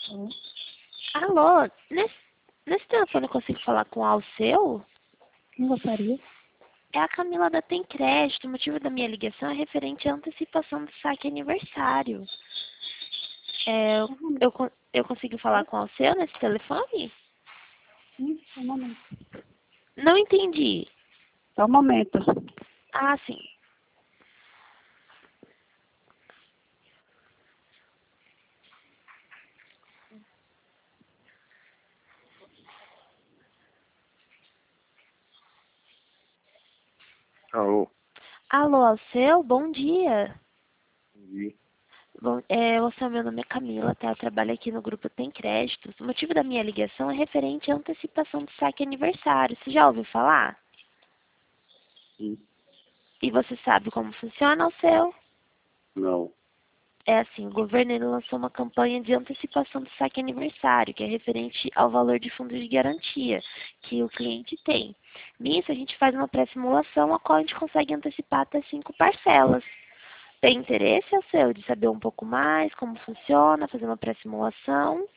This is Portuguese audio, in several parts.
Hum. Alô, nesse telefone eu consigo falar com o Alceu? Quem gostaria? É a Camila da Tem Crédito. O motivo da minha ligação é referente à antecipação do saque aniversário. Eu consigo falar com o Alceu nesse telefone? Sim, só um momento. Não entendi. Só um momento. Ah, sim. Alô, Alô, Alceu, bom dia. e Bom, meu nome é Camila, tá? Eu trabalho aqui no grupo Tem Créditos. O motivo da minha ligação é referente à antecipação do saque aniversário. Você já ouviu falar? sim, E você sabe como funciona o seu? não. É assim, o governo ele lançou uma campanha de antecipação do saque aniversário, que é referente ao valor de fundo de garantia que o cliente tem. Nisso, a gente faz uma pré-simulação, a qual a gente consegue antecipar até 5 parcelas. Tem interesse, é o seu, de saber um pouco mais como funciona, fazer uma pré-simulação?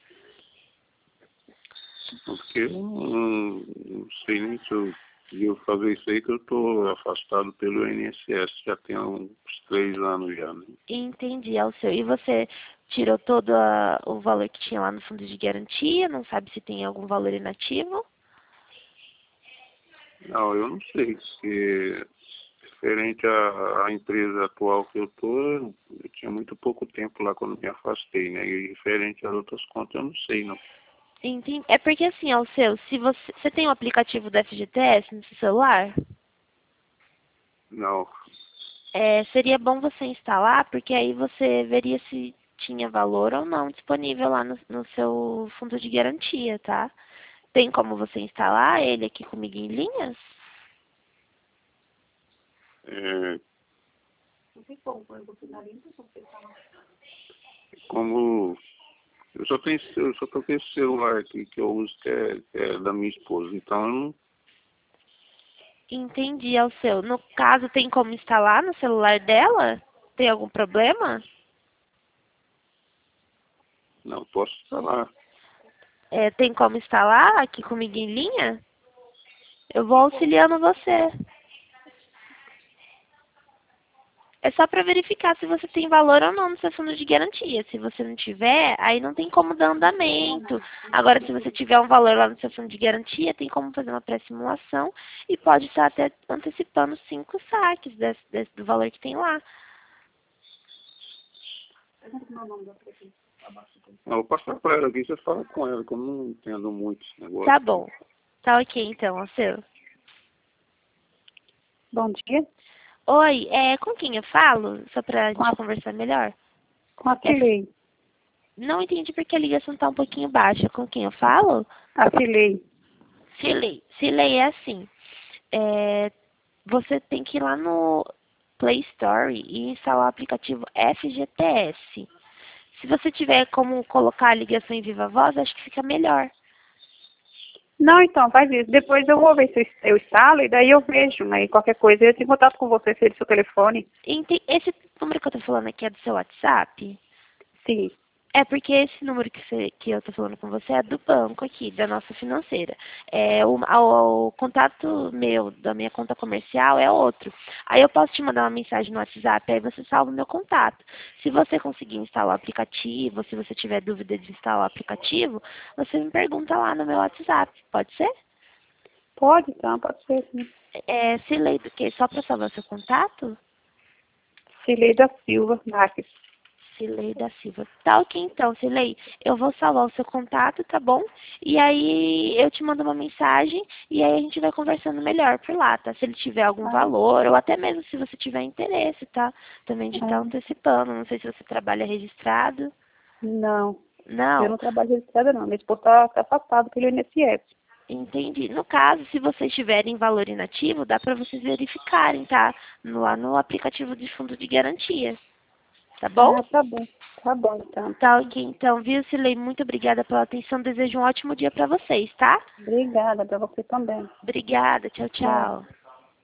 Porque eu não sei nem se eu devo fazer isso aí, que eu estou afastado pelo INSS, já tem uns 3 anos já, né? Entendi, é o seu. E você tirou todo o valor que tinha lá no fundo de garantia? Não sabe se tem algum valor inativo? Não, eu não sei, porque referente à empresa atual que eu estou, eu tinha muito pouco tempo lá quando me afastei, né? E referente às outras contas, eu não sei, não. Entendi. É porque assim, ao seu, se você tem o aplicativo do FGTS no seu celular, Não, seria bom você instalar, porque aí você veria se tinha valor ou não disponível lá no seu fundo de garantia, tá? Tem como você instalar ele aqui comigo em linhas? é, como eu só tô com esse celular aqui que eu uso, que é da minha esposa. Então, eu Entendi, ao seu. No caso, tem como instalar no celular dela? Tem algum problema? não posso falar. Tem como instalar aqui comigo em linha? Eu vou auxiliando você. É só para verificar se você tem valor ou não no seu fundo de garantia. Se você não tiver, aí não tem como dar andamento. Agora, se você tiver um valor lá no seu fundo de garantia, tem como fazer uma pré-simulação e pode estar até antecipando 5 saques do valor que tem lá. Eu vou passar para ela aqui, você fala com ela, que eu não entendo muito esse negócio. Tá bom. Tá ok, então, ó, seu. Bom dia. Oi, com quem eu falo? Só pra Com gente a, conversar melhor. com a É, Filei. não entendi porque a ligação tá um pouquinho baixa. Com quem eu falo? A Filei. Silei. Silei é assim. É, você tem que ir lá no Play Store e instalar o aplicativo FGTS. Se você tiver como colocar a ligação em viva voz, acho que fica melhor. Não, então, faz isso. Depois eu vou ver se eu instalo e daí eu vejo, né? E qualquer coisa eu entro em contato com você, se ele seu telefone. Esse número que eu tô falando aqui é do seu WhatsApp? Sim. É porque esse número que eu tô falando com você é do banco aqui, da nossa financeira. O contato meu, da minha conta comercial, é outro. Aí eu posso te mandar uma mensagem no WhatsApp, aí você salva o meu contato. Se você conseguir instalar o aplicativo, se você tiver dúvida de instalar o aplicativo, você me pergunta lá no meu WhatsApp. Pode ser? Pode, então, pode ser, sim. Silei do quê? Só para salvar seu contato? Filei da Silva Marques. Silei da Silva. Tá ok então, Silei. Eu vou salvar o seu contato, tá bom? E aí eu te mando uma mensagem e aí a gente vai conversando melhor por lá, tá? Se ele tiver algum Ah, valor, ou até mesmo se você tiver interesse, tá? Também de estar ah, antecipando. Não sei se você trabalha registrado. não. Eu Não, não trabalho registrada, não. Meu esposo tá afastado pelo INSS. entendi. No caso, se vocês tiverem valor inativo, dá para vocês verificarem, tá? Lá no aplicativo de fundo de garantia. Tá bom? Ah, tá bom. Tá bom, então. Tá ok, então, viu, Silei? Muito obrigada pela atenção. Desejo um ótimo dia para vocês, tá? Obrigada, para você também. Obrigada. Tchau, Tchau. tchau.